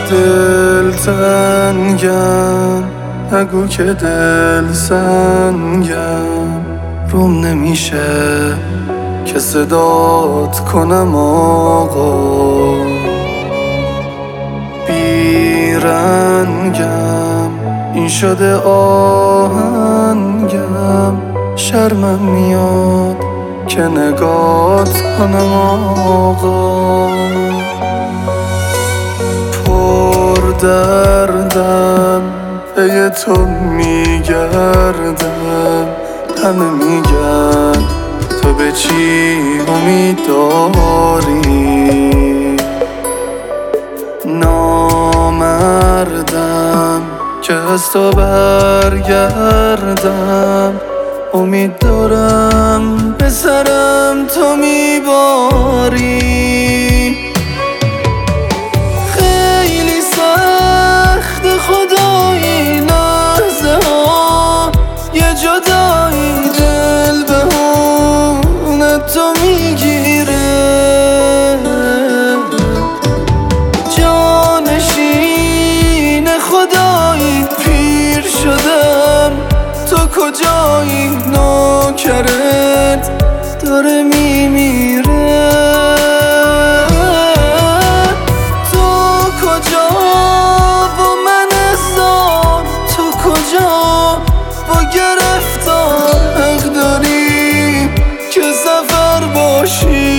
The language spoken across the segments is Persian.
دل تنگم، نگو که دل سنگم. روم نمیشه که صدات کنم آقا، بیرنگم این شده آهنگم. شرمم میاد که نگات کنم آقا، پر دردم پی تو میگردم. همه میگن تو به چی امید داری، نامردم که از تو برگردم. امید دارم به سرم تو میباری. خیلی سخت خدایی لحظه ها، یه جدایی دل به هونه تو میگیره. جانشین خدایی پیر شدم، تو کجایی نوکرت داره میمیره. تو کجا و من زار، تو کجا با گرفتار حق داری که سفر باشی.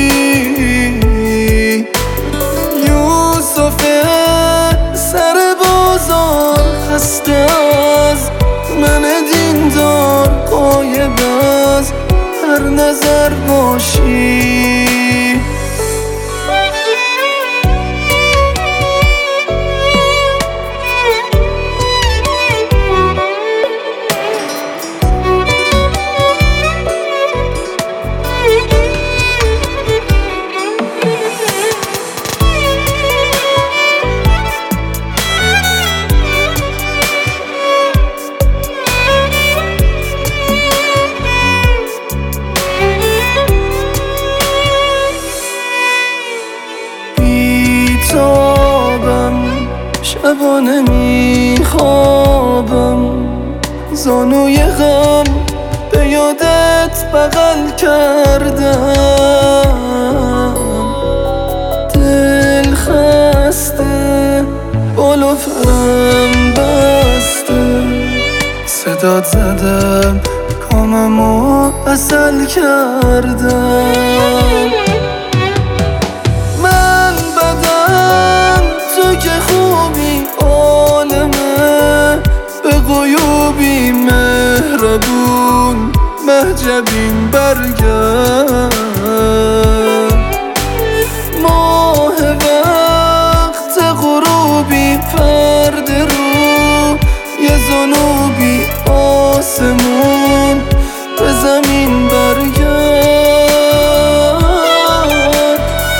یوسف سر بازار خسته از من دیندار، غایب از هر نظر باشی. شبانه میخوابم، زانوی غم به یادت بغل کردم. دل خسته بال و پرم بسته، صدات زدم کاممو عسل کردم. من بدم تو که خوبی عالمه، به غیوبی مهربون مهجبین برگرد. ماه وقت غروبی پرده رو، یه ذنوبی آسمون به زمین برگرد.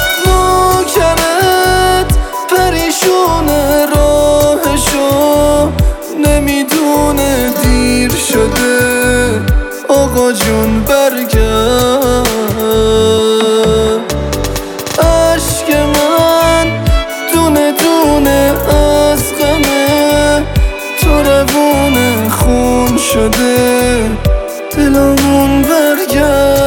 نوکرت پریشونه راهشو، نمیدونه دیر شده آقا جون برگرد. عشق من دونه دونه از غمه، تو روونه خون شده دلمون برگرد.